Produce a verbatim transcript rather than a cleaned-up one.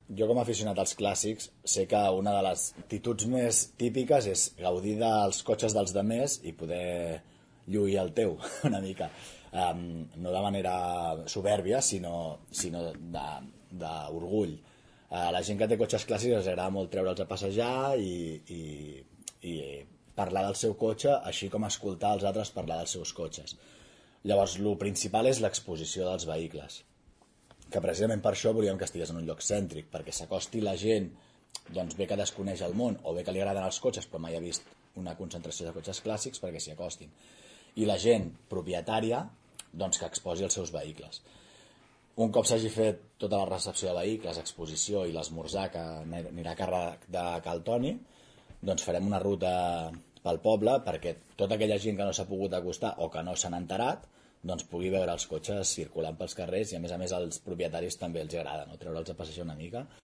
jo com a aficionat als clàssics sé que una de les actituds més típiques és gaudir dels cotxes dels demés i poder lluir el teu una mica, um, no de manera soberbia sinó, sinó d'orgull. Uh, la gent que té cotxes clàssics els agrada molt treure'ls a passejar i, i, i parlar del seu cotxe, així com escoltar els altres parlar dels seus cotxes. Llavors, el principal és l'exposició dels vehicles, que precisament per això volíem que estigués en un lloc cèntric, perquè s'acosti la gent, doncs bé que desconeix el món o bé que li agraden els cotxes però mai ha vist una concentració de cotxes clàssics perquè s'hi acostin. I la gent propietària, doncs que exposi els seus vehicles. Un cop s'hagi fet tota la recepció de vehicles, exposició i l'esmorzar que anirà a càrrec de Cal Toni, doncs farem una ruta pel poble perquè tota aquella gent que no s'ha pogut acostar o que no s'han enterat doncs pugui veure els cotxes circulant pels carrers i a més a més als propietaris també els agrada, no? Treure'ls a passejar una mica.